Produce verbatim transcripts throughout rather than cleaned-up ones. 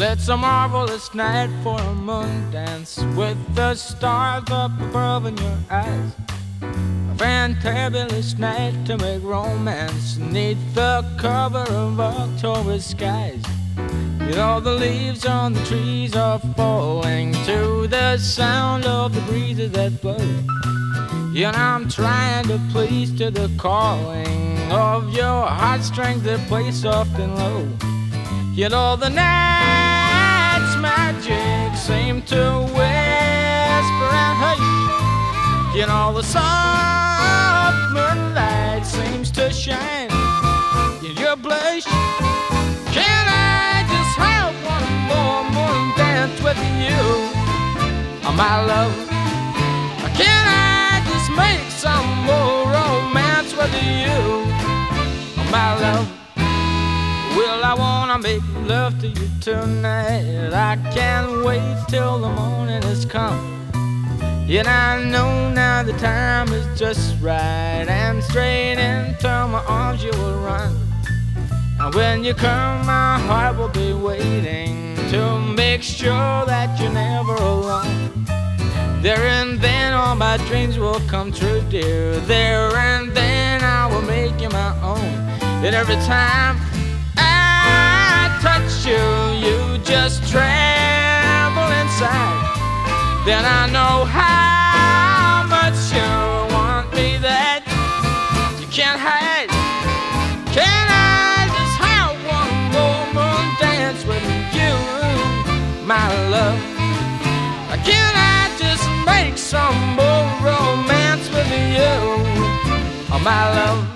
It's a marvelous night for a moon dance with the stars up above in your eyes. A fantabulous night to make romance neath the cover of October skies. You know the leaves on the trees are falling to the sound of the breezes that blow. You know I'm trying to please to the calling of your heartstrings that play soft and low. You know the night's magic seem to whisper and hush. You know the soft moonlight seems to shine in your blush. Can I just have one more moon dance with you, oh, my love? Can I just make some more romance with you, oh, my love? Well, I wanna make love to you tonight. I can't wait till the morning has come. Yet I know now the time is just right, and straight into my arms you will run. And when you come, my heart will be waiting to make sure that you're never alone. There and then all my dreams will come true, dear. There and then I will make you my own. And every time I touch you, you just tremble inside. Then I know how much you want me that you can't hide. Can I just have one more moon dance with you, my love? Can I just make some more romance with you, oh, my love?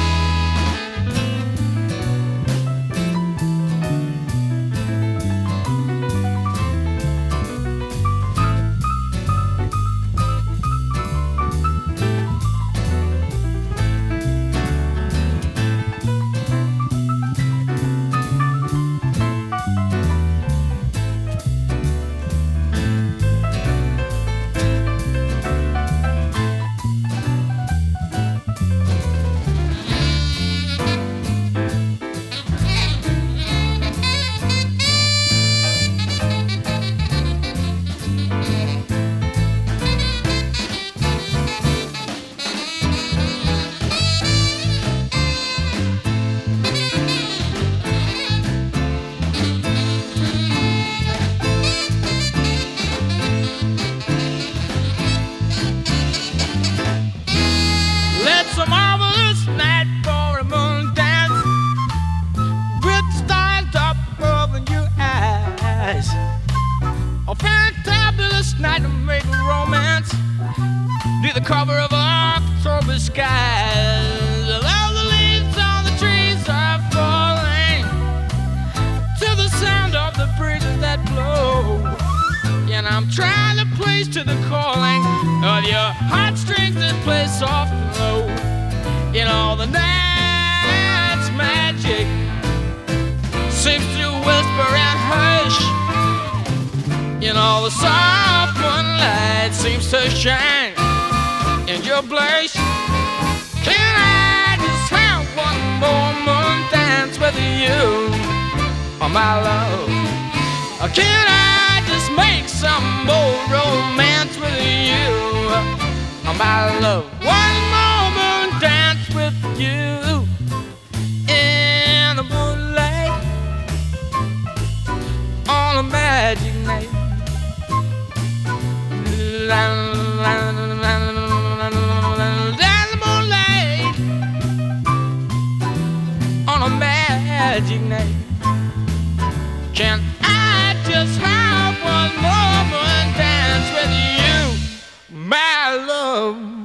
It's a marvelous night for a moon dance with the stars up above in your eyes. A fantabulous night to make romance near the cover of October skies. All the leaves on the trees are falling to the sound of the breezes that blow. And I'm trying to please to the calling of your heartstrings that play soft and low. You know the night's magic seems to whisper and hush. You know the soft moonlight seems to shine in your blush. Can I just have one more moon dance with you, oh, my love? Or can I just make some more romance with you, oh, my love? One more moon dance with you in the moonlight on a magic night. La, la, la, la, la, la, the moonlight on a magic night. Can I just have one more moon dance with you, my love?